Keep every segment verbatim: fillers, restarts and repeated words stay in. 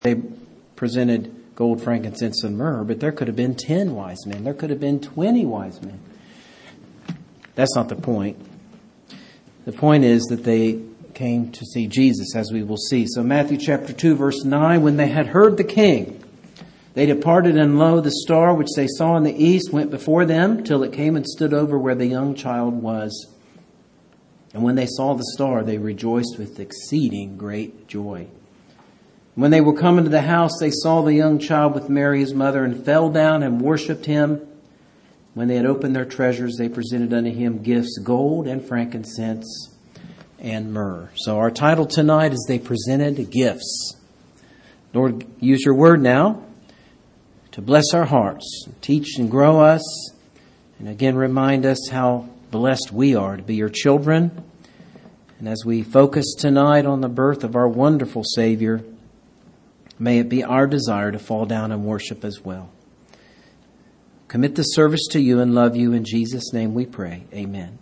They presented gold, frankincense, and myrrh, but there could have been ten wise men. There could have been twenty wise men. That's not the point. The point is that they came to see Jesus, as we will see. So Matthew chapter two, verse nine, when they had heard the king, they departed, and lo, the star which they saw in the east went before them till it came and stood over where the young child was. And when they saw the star, they rejoiced with exceeding great joy. When they were come into the house, they saw the young child with Mary his mother, and fell down and worshipped him. When they had opened their treasures, they presented unto him gifts, gold and frankincense and myrrh. So our title tonight is They Presented Gifts. Lord, use your word now to bless our hearts, teach and grow us, and again remind us how blessed we are to be your children. And as we focus tonight on the birth of our wonderful Savior, may it be our desire to fall down and worship as well. Commit the service to you and love you. In Jesus' name we pray. Amen.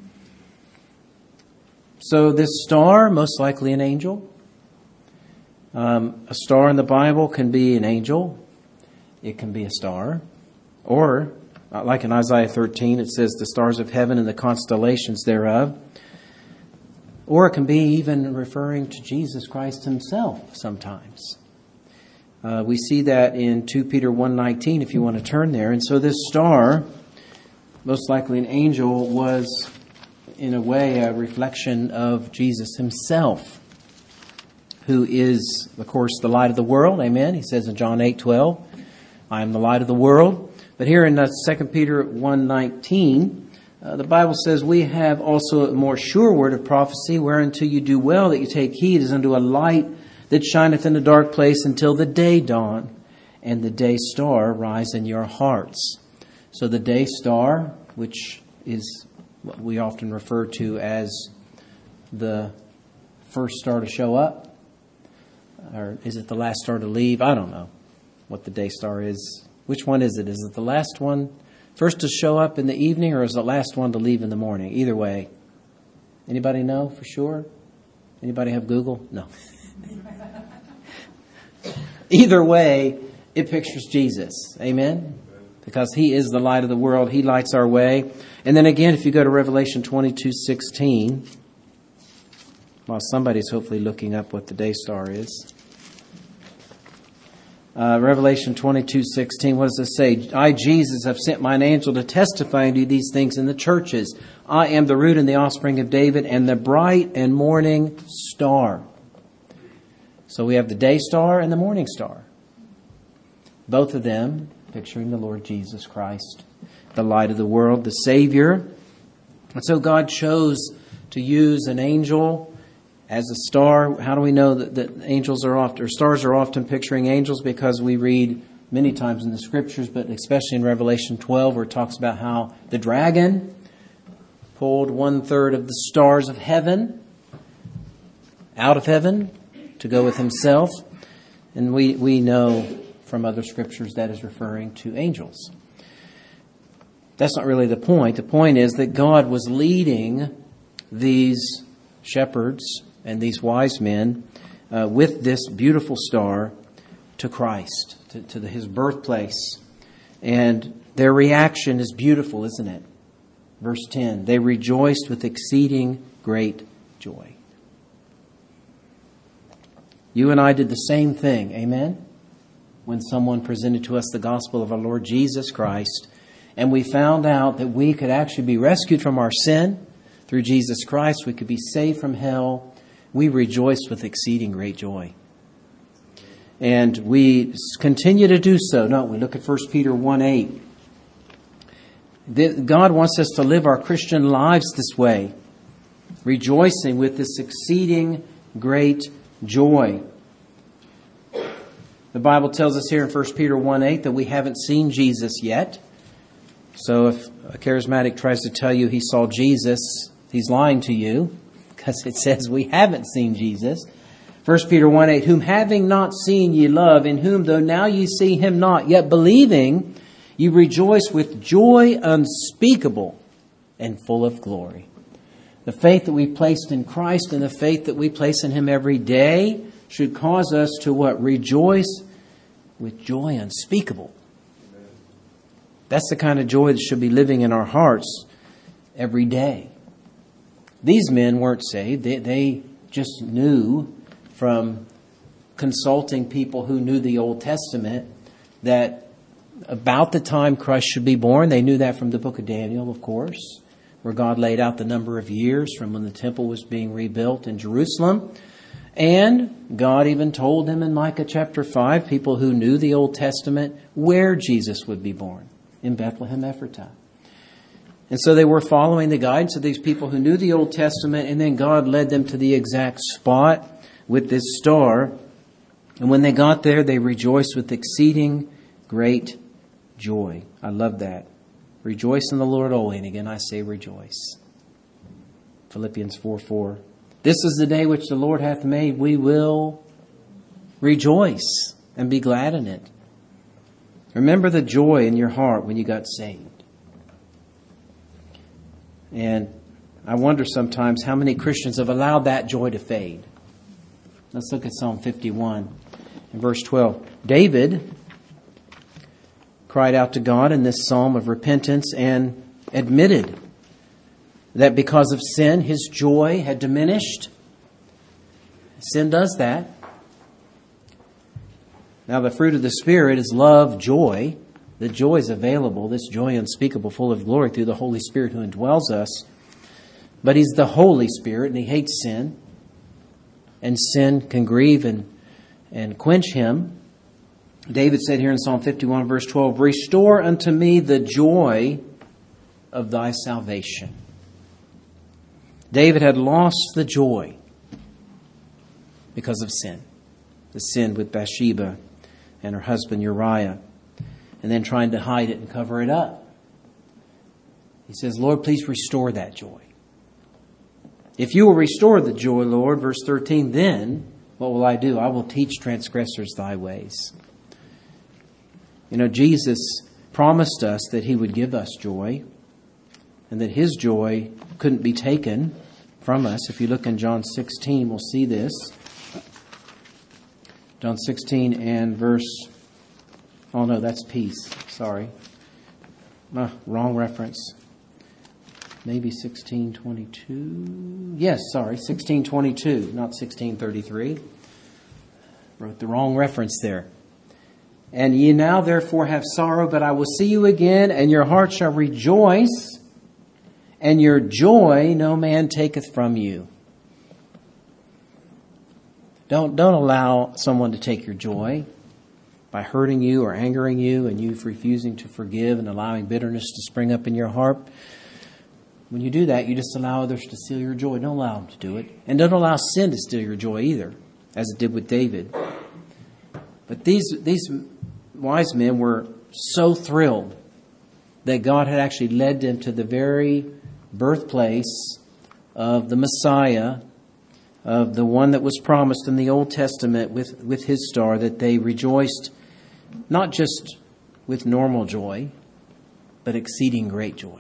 So this star, most likely an angel. Um, a star in the Bible can be an angel. It can be a star. Or, like in Isaiah thirteen, it says the stars of heaven and the constellations thereof. Or it can be even referring to Jesus Christ himself sometimes. Uh, we see that in Second Peter one nineteen, if you want to turn there. And so this star, most likely an angel, was in a way a reflection of Jesus himself, who is, of course, the light of the world. Amen. He says in John eight twelve, I am the light of the world. But here in uh, Second Peter one nineteen, uh, the Bible says, we have also a more sure word of prophecy, whereunto you do well that you take heed as unto a light that shineth in a dark place until the day dawn and the day star rise in your hearts. So the day star, which is what we often refer to as the first star to show up, or is it the last star to leave? I don't know what the day star is. Which one is it? Is it the last one first to show up in the evening, or is it the last one to leave in the morning? Either way. Anybody know for sure? Anybody have Google? No. Either way, it pictures Jesus. Amen? Because he is the light of the world. He lights our way. And then again, if you go to Revelation twenty-two sixteen, well, somebody's hopefully looking up what the day star is. Uh, Revelation twenty-two sixteen, what does it say? I, Jesus, have sent mine angel to testify unto you these things in the churches. I am the root and the offspring of David, and the bright and morning star. So we have the day star and the morning star. Both of them picturing the Lord Jesus Christ, the light of the world, the Savior. And so God chose to use an angel as a star. How do we know that, that angels are often, or stars are often picturing angels? Because we read many times in the Scriptures, but especially in Revelation twelve, where it talks about how the dragon pulled one third of the stars of heaven out of heaven to go with himself. And we, we know from other Scriptures that is referring to angels. That's not really the point. The point is that God was leading these shepherds and these wise men uh, with this beautiful star to Christ, to, to the, his birthplace. And their reaction is beautiful, isn't it? Verse ten, they rejoiced with exceeding great joy. You and I did the same thing, amen? When someone presented to us the gospel of our Lord Jesus Christ, and we found out that we could actually be rescued from our sin through Jesus Christ, we could be saved from hell, we rejoiced with exceeding great joy. And we continue to do so, don't we? Look at First Peter one eight. God wants us to live our Christian lives this way, rejoicing with this exceeding great joy. The Bible tells us here in First Peter one eight that we haven't seen Jesus yet. So if a charismatic tries to tell you he saw Jesus, he's lying to you, because it says we haven't seen Jesus. First Peter one eight, whom having not seen ye love, in whom though now ye see him not, yet believing, you rejoice with joy unspeakable and full of glory. The faith that we've placed in Christ and the faith that we place in him every day should cause us to what? Rejoice with joy unspeakable. That's the kind of joy that should be living in our hearts every day. These men weren't saved. They, they just knew from consulting people who knew the Old Testament that about the time Christ should be born. They knew that from the book of Daniel, of course, where God laid out the number of years from when the temple was being rebuilt in Jerusalem. And God even told them in Micah chapter five, people who knew the Old Testament, where Jesus would be born, in Bethlehem Ephratah. And so they were following the guidance of these people who knew the Old Testament, and then God led them to the exact spot with this star. And when they got there, they rejoiced with exceeding great joy. I love that. Rejoice in the Lord always. And again, I say rejoice. Philippians four four. This is the day which the Lord hath made. We will rejoice and be glad in it. Remember the joy in your heart when you got saved. And I wonder sometimes how many Christians have allowed that joy to fade. Let's look at Psalm fifty-one and verse twelve. David cried out to God in this psalm of repentance and admitted that because of sin, his joy had diminished. Sin does that. Now, the fruit of the Spirit is love, joy. The joy is available, this joy unspeakable, full of glory through the Holy Spirit who indwells us. But He's the Holy Spirit and He hates sin. And sin can grieve and, and quench Him. David said here in Psalm fifty-one, verse twelve, restore unto me the joy of thy salvation. David had lost the joy because of sin. The sin with Bathsheba and her husband Uriah. And then trying to hide it and cover it up. He says, Lord, please restore that joy. If you will restore the joy, Lord, verse thirteen, then what will I do? I will teach transgressors thy ways. You know, Jesus promised us that He would give us joy and that His joy couldn't be taken from us. If you look in John sixteen, we'll see this. John sixteen and verse... Oh, no, that's peace. Sorry. Uh, wrong reference. Maybe sixteen twenty-two. Yes, sorry, sixteen twenty-two, not sixteen thirty-three. Wrote the wrong reference there. And ye now therefore have sorrow, but I will see you again, and your heart shall rejoice, and your joy no man taketh from you. Don't, don't allow someone to take your joy by hurting you or angering you and you refusing to forgive and allowing bitterness to spring up in your heart. When you do that, you just allow others to steal your joy. Don't allow them to do it. And don't allow sin to steal your joy either, as it did with David. But these, these wise men were so thrilled that God had actually led them to the very birthplace of the Messiah, of the one that was promised in the Old Testament with, with His star, that they rejoiced not just with normal joy, but exceeding great joy.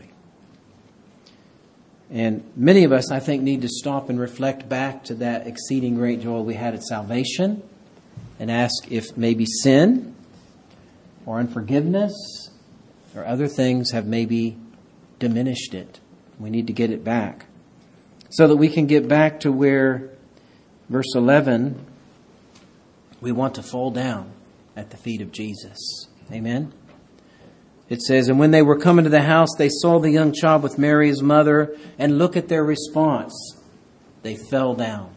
And many of us, I think, need to stop and reflect back to that exceeding great joy we had at salvation and ask if maybe sin or unforgiveness or other things have maybe diminished it. We need to get it back so that we can get back to where, verse eleven, we want to fall down at the feet of Jesus. Amen? It says, and when they were coming to the house, they saw the young child with Mary his mother, and look at their response. They fell down.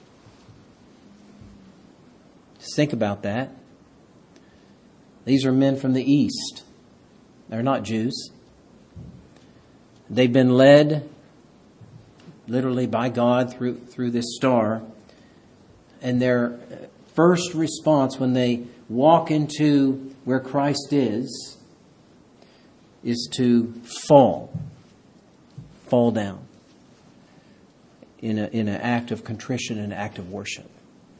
Just think about that. These are men from the east. They're not Jews. They've been led literally by God through, through this star. And their first response when they walk into where Christ is, is to fall. Fall down. In a, in an act of contrition and an act of worship.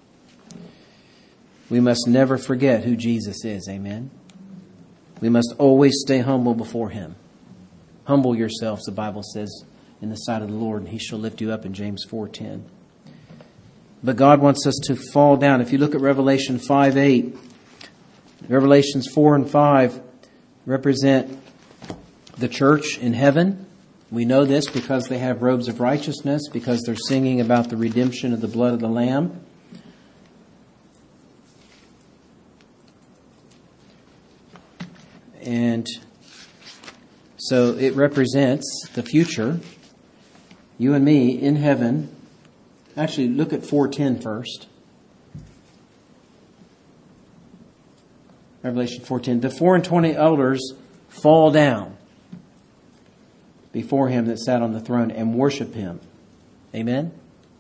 We must never forget who Jesus is. Amen? We must always stay humble before Him. Humble yourselves, the Bible says, in the sight of the Lord, and He shall lift you up in James four ten. But God wants us to fall down. If you look at Revelation five eight, Revelations four and five represent the church in heaven. We know this because they have robes of righteousness, because they're singing about the redemption of the blood of the Lamb. And so it represents the future. You and me in heaven. Actually, look at four ten first. Revelation four ten. The four and twenty elders fall down before him that sat on the throne and worship him. Amen?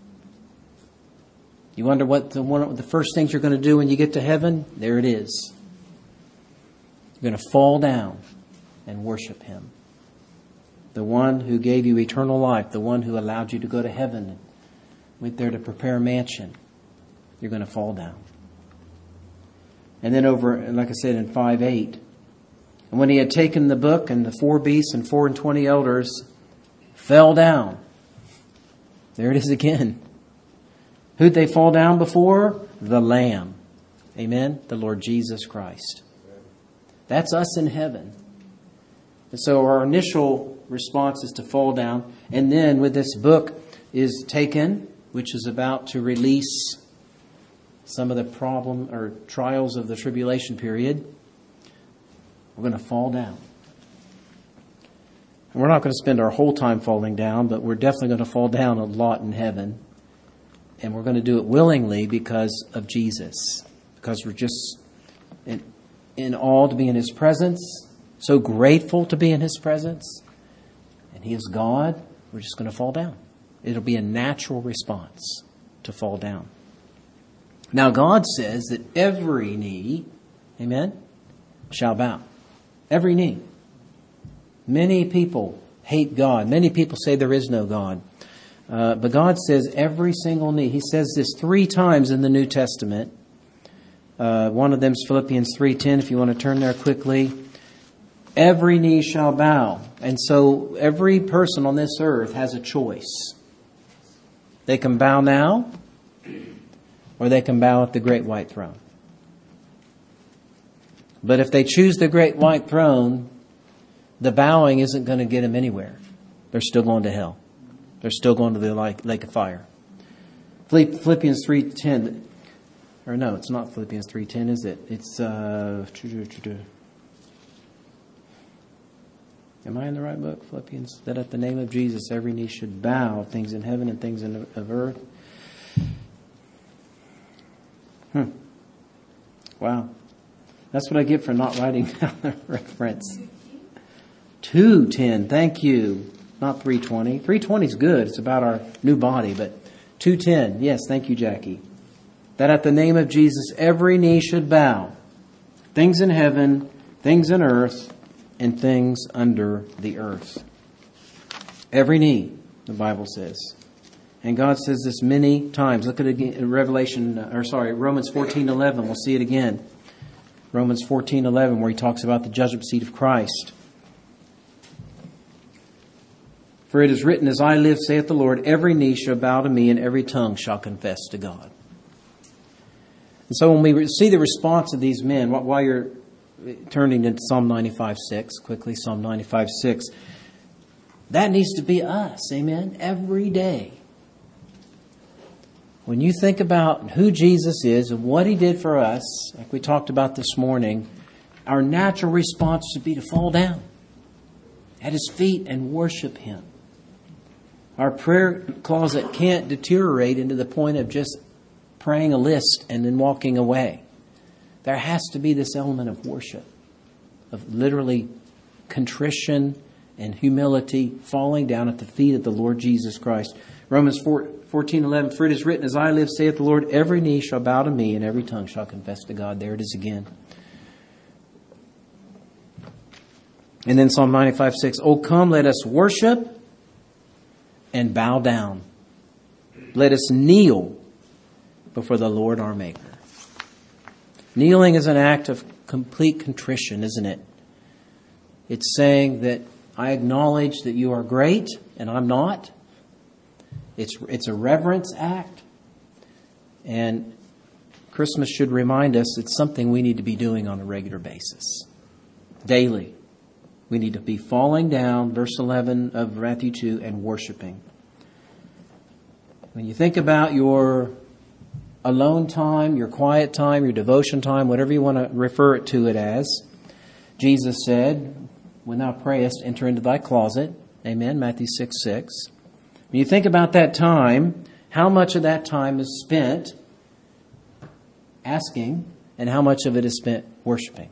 You wonder what the, one of the first things you're going to do when you get to heaven? There it is. You're going to fall down and worship him. The one who gave you eternal life, the one who allowed you to go to heaven, went there to prepare a mansion. You're going to fall down. And then over, like I said, in five eight, and when he had taken the book, and the four beasts and four and twenty elders fell down. There it is again. Who'd they fall down before? The Lamb. Amen? The Lord Jesus Christ. That's us in heaven. And so our initial response is to fall down. And then when this book is taken, which is about to release some of the problem or trials of the tribulation period, we're going to fall down. And we're not going to spend our whole time falling down, but we're definitely going to fall down a lot in heaven. And we're going to do it willingly because of Jesus. Because we're just in, in awe to be in his presence. So grateful to be in his presence. And he is God. We're just going to fall down. It'll be a natural response to fall down. Now God says that every knee, amen, shall bow. Every knee. Many people hate God. Many people say there is no God. Uh, but God says every single knee. He says this three times in the New Testament. Uh, one of them is Philippians three ten, if you want to turn there quickly. Every knee shall bow. And so every person on this earth has a choice. They can bow now, or they can bow at the great white throne. But if they choose the great white throne, the bowing isn't going to get them anywhere. They're still going to hell. They're still going to the lake of fire. Philippians three ten, or no, it's not Philippians three ten, is it? It's, uh, am I in the right book? Philippians, that at the name of Jesus every knee should bow, things in heaven and things in of earth. Hmm. Wow. That's what I get for not writing down the reference. two ten, thank you. Not three twenty. three twenty is good. It's about our new body. But two ten, yes, thank you, Jackie. That at the name of Jesus, every knee should bow. Things in heaven, things in earth, and things under the earth. Every knee, the Bible says. And God says this many times. Look at it again in Revelation, or sorry, Romans fourteen eleven. We'll see it again. Romans fourteen eleven, where he talks about the judgment seat of Christ. For it is written, as I live, saith the Lord, every knee shall bow to me, and every tongue shall confess to God. And so when we see the response of these men, while you're turning into Psalm ninety-five six, quickly, Psalm ninety-five six, that needs to be us, amen, every day. When you think about who Jesus is and what he did for us, like we talked about this morning, our natural response should be to fall down at his feet and worship him. Our prayer closet can't deteriorate into the point of just praying a list and then walking away. There has to be this element of worship, of literally contrition and humility, falling down at the feet of the Lord Jesus Christ. Romans fourteen eleven, for it is written, as I live, saith the Lord, every knee shall bow to me, and every tongue shall confess to God. There it is again. And then Psalm ninety-five six, oh, come, let us worship and bow down. Let us kneel before the Lord our Maker. Kneeling is an act of complete contrition, isn't it? It's saying that I acknowledge that you are great and I'm not. It's it's a reverence act. And Christmas should remind us it's something we need to be doing on a regular basis. Daily. We need to be falling down, verse eleven of Matthew two, and worshiping. When you think about your alone time, your quiet time, your devotion time, whatever you want to refer it to it as, Jesus said, when thou prayest, enter into thy closet. Amen, Matthew six six. When you think about that time, how much of that time is spent asking, and how much of it is spent worshiping?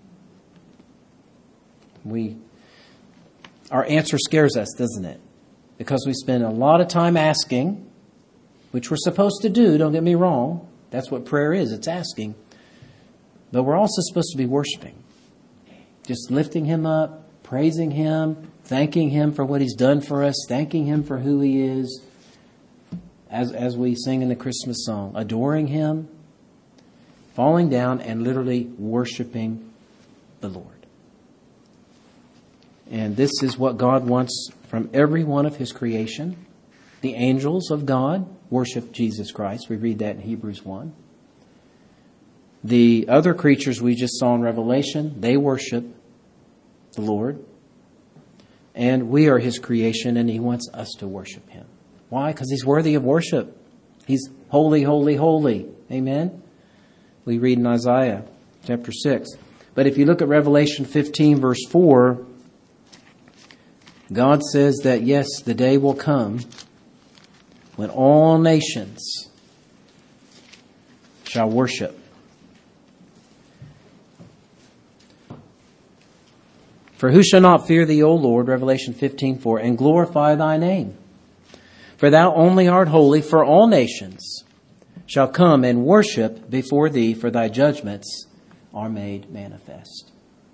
We, our answer scares us, doesn't it? Because we spend a lot of time asking, which we're supposed to do, don't get me wrong. That's what prayer is, it's asking. But we're also supposed to be worshiping. Just lifting Him up, praising Him, thanking Him for what He's done for us, thanking Him for who He is. As, as we sing in the Christmas song, adoring Him, falling down and literally worshiping the Lord. And this is what God wants from every one of His creation. The angels of God worship Jesus Christ. We read that in Hebrews one. The other creatures we just saw in Revelation, they worship the Lord. And we are His creation, and He wants us to worship Him. Why? Because He's worthy of worship. He's holy, holy, holy. Amen? We read in Isaiah chapter six. But if you look at Revelation fifteen, verse four, God says that, yes, the day will come when all nations shall worship. For who shall not fear Thee, O Lord, Revelation fifteen four, and glorify Thy name? For Thou only art holy, for all nations shall come and worship before Thee, for Thy judgments are made manifest.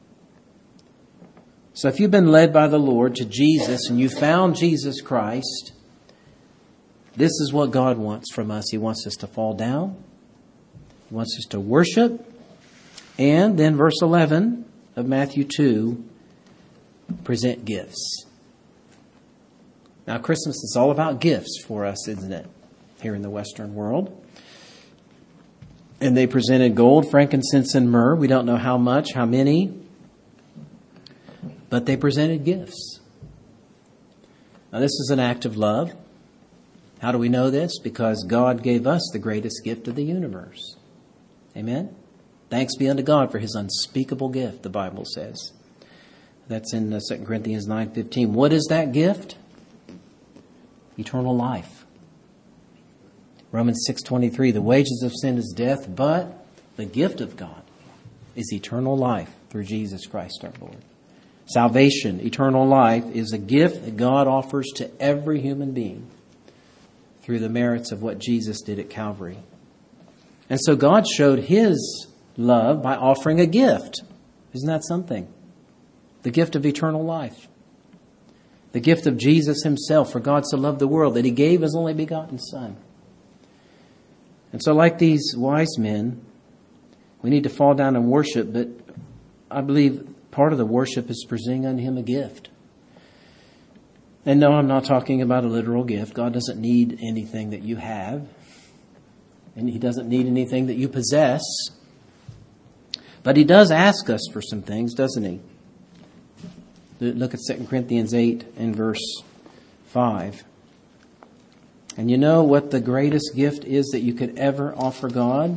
So if you've been led by the Lord to Jesus and you found Jesus Christ, this is what God wants from us. He wants us to fall down. He wants us to worship. And then verse eleven of Matthew two, present gifts. Now, Christmas is all about gifts for us, isn't it? Here in the Western world. And they presented gold, frankincense, and myrrh. We don't know how much, how many. But they presented gifts. Now, this is an act of love. How do we know this? Because God gave us the greatest gift of the universe. Amen? Thanks be unto God for His unspeakable gift, the Bible says. That's in Second Corinthians nine fifteen. What is that gift? Eternal life. Romans six twenty-three. The wages of sin is death, but the gift of God is eternal life through Jesus Christ our Lord. Salvation, eternal life, is a gift that God offers to every human being through the merits of what Jesus did at Calvary. And so God showed His love by offering a gift. Isn't that something? The gift of eternal life. The gift of Jesus Himself. For God so loved the world that He gave His only begotten Son. And so like these wise men, we need to fall down and worship. But I believe part of the worship is presenting unto Him a gift. And no, I'm not talking about a literal gift. God doesn't need anything that you have. And He doesn't need anything that you possess. But He does ask us for some things, doesn't He? Look at Second Corinthians eight and verse five. And you know what the greatest gift is that you could ever offer God?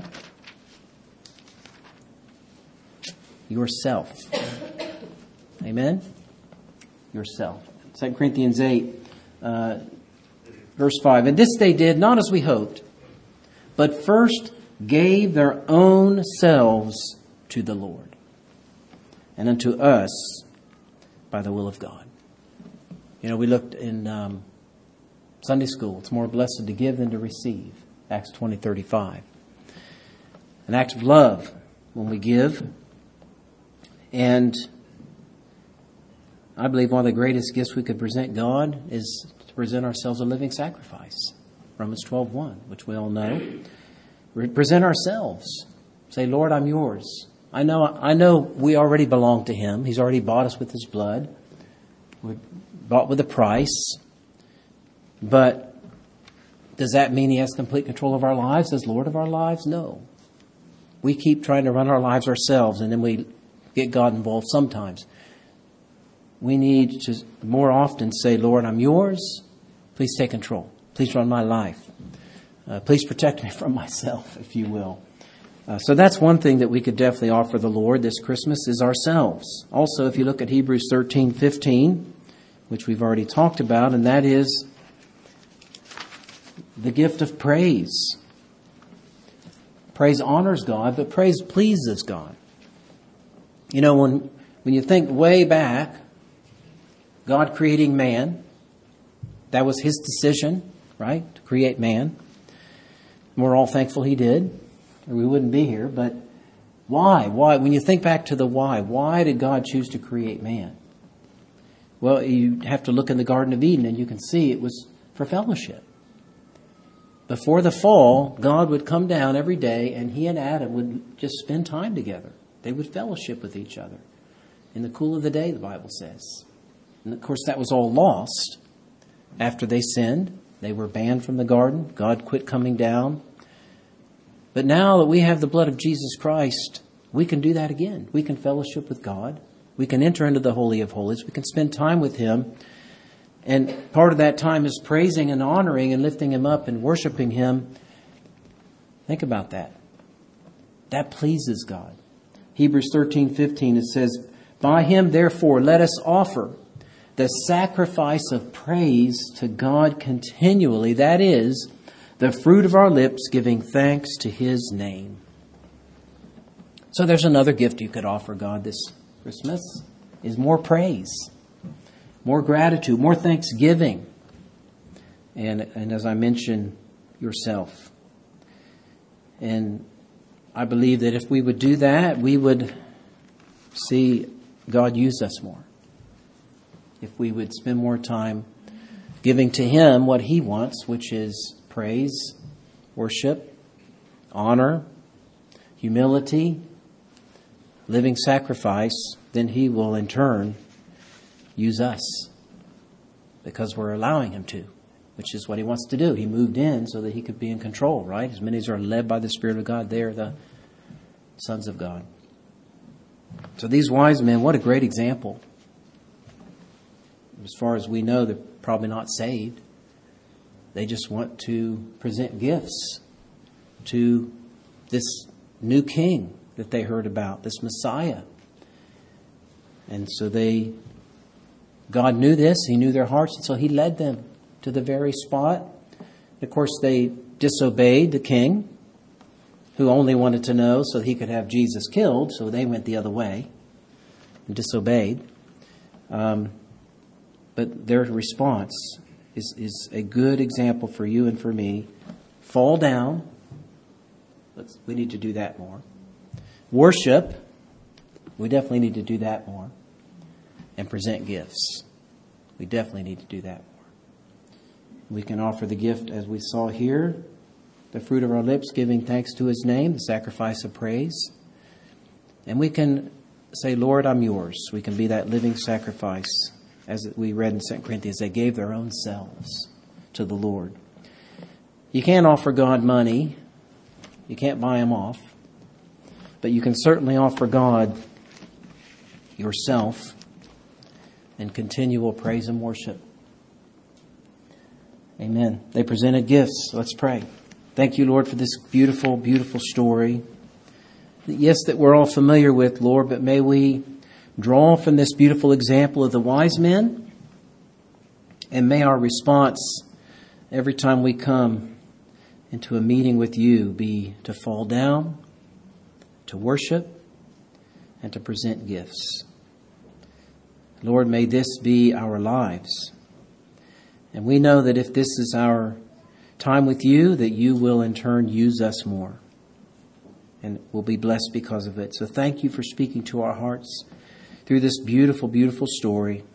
Yourself. Amen? Yourself. Second Corinthians eight, uh, verse five. And this they did, not as we hoped, but first gave their own selves to the Lord, and unto us by the will of God. You know, we looked in um, Sunday school. It's more blessed to give than to receive. Acts twenty thirty-five. An act of love when we give. And I believe one of the greatest gifts we could present God is to present ourselves a living sacrifice. Romans twelve one, which we all know. We present ourselves. Say, Lord, I'm yours. I know I know we already belong to Him. He's already bought us with His blood. We're bought with a price. But Does that mean he has complete control of our lives as Lord of our lives? No. We keep trying to run our lives ourselves, and then we get God involved sometimes. We need to more often say, Lord, I'm yours. Please take control. Please run my life. Uh, please protect me from myself, if you will. Uh, so that's one thing that we could definitely offer the Lord this Christmas is ourselves. Also, if you look at Hebrews thirteen fifteen, which we've already talked about, and that is the gift of praise. Praise honors God, but praise pleases God. You know, when when you think way back, God creating man, that was his decision, right, to create man. And we're all thankful he did, or we wouldn't be here. But why? Why? When you think back to the why, why did God choose to create man? Well, you have to look in the Garden of Eden and you can see it was for fellowship. Before the fall, God would come down every day and he and Adam would just spend time together. They would fellowship with each other in the cool of the day, the Bible says. And of course, that was all lost after they sinned. They were banned from the garden. God quit coming down. But now that we have the blood of Jesus Christ, we can do that again. We can fellowship with God. We can enter into the Holy of Holies. We can spend time with him. And part of that time is praising and honoring and lifting him up and worshiping him. Think about that. That pleases God. Hebrews thirteen fifteen, it says, by him, therefore, let us offer the sacrifice of praise to God continually. That is, the fruit of our lips, giving thanks to his name. So there's another gift you could offer God this Christmas, is more praise, more gratitude, more thanksgiving. And, and as I mentioned, yourself. And I believe that if we would do that, we would see God use us more. If we would spend more time giving to him what he wants, which is praise, worship, honor, humility, living sacrifice, then he will in turn use us because we're allowing him to, which is what he wants to do. He moved in so that he could be in control, right? As many as are led by the Spirit of God, they are the sons of God. So these wise men, what a great example. As far as we know, they're probably not saved. They just want to present gifts to this new king that they heard about, this Messiah. And so they, God knew this, he knew their hearts, and so he led them to the very spot. Of course, they disobeyed the king, who only wanted to know so he could have Jesus killed, so they went the other way and disobeyed. Um, but their response is, is a good example for you and for me. Fall down. Let's, we need to do that more. Worship. We definitely need to do that more. And present gifts. We definitely need to do that more. We can offer the gift, as we saw here, the fruit of our lips, giving thanks to his name, the sacrifice of praise. And we can say, Lord, I'm yours. We can be that living sacrifice. As we read in Second Corinthians, they gave their own selves to the Lord. You can't offer God money. You can't buy him off. But you can certainly offer God yourself and continual praise and worship. Amen. They presented gifts. Let's pray. Thank you, Lord, for this beautiful, beautiful story. Yes, that we're all familiar with, Lord, but may we draw from this beautiful example of the wise men, and may our response every time we come into a meeting with you be to fall down, to worship, and to present gifts. Lord, may this be our lives. And we know that if this is our time with you, that you will in turn use us more. And we'll be blessed because of it. So thank you for speaking to our hearts through this beautiful, beautiful story.